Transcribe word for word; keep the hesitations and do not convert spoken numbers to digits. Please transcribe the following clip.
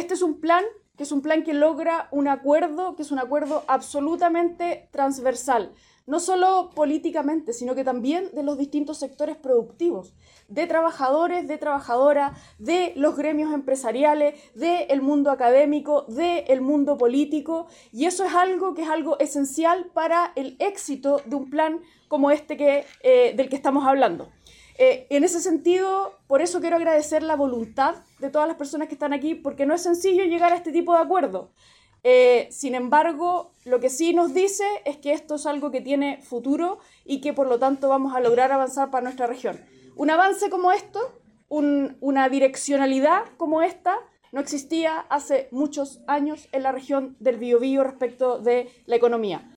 este es un plan que es un plan que logra un acuerdo, que es un acuerdo absolutamente transversal, no solo políticamente, sino que también de los distintos sectores productivos, de trabajadores, de trabajadoras, de los gremios empresariales, del mundo académico, del mundo político, y eso es algo que es algo esencial para el éxito de un plan como este que, eh, del que estamos hablando. Eh, en ese sentido, por eso quiero agradecer la voluntad de todas las personas que están aquí, porque no es sencillo llegar a este tipo de acuerdo. Eh, sin embargo, lo que sí nos dice es que esto es algo que tiene futuro y que por lo tanto vamos a lograr avanzar para nuestra región. Un avance como esto, un, una direccionalidad como esta, no existía hace muchos años en la región del Biobío respecto de la economía.